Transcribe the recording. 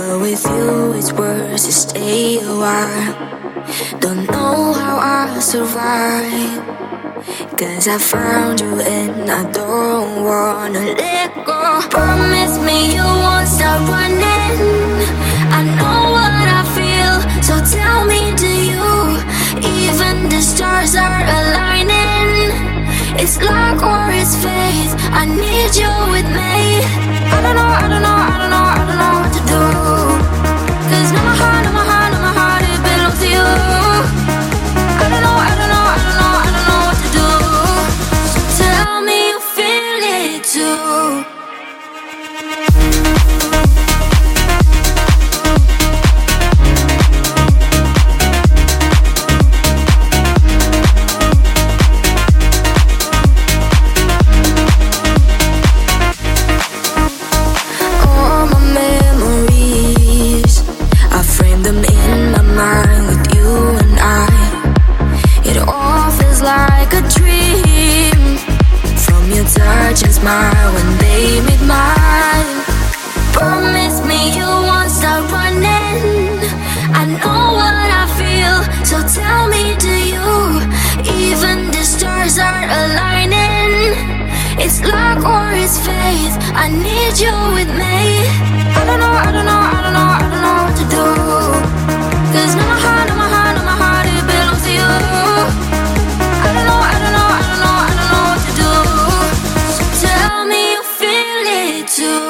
But with you it's worse to stay a while. Don't know how I'll survive, 'cause I found you and I don't wanna let go. Promise me you won't stop running. I know what I feel, so tell me, do you? Even the stars are aligning. It's luck or it's faith, I need you with me. I don't know, I don't know, I don't know, I don't know what to do. 'Cause now my heart, now my heart, now my heart, it belongs to you. I don't know, I don't know, I don't know, I don't know what to do. So tell me you feel it too. Touch and smile when they meet mine. Promise me you won't stop running. I know what I feel, so tell me, do you? Even the stars are aligning. It's luck or it's faith, I need you with me. I don't know, I don't know, I don't know, I don't know what to do. 'Cause now my heart, now my heart, now my heart, it belongs to you. I don't know, I don't know, I don't know, I don't know what to do. Tell me you feel it too.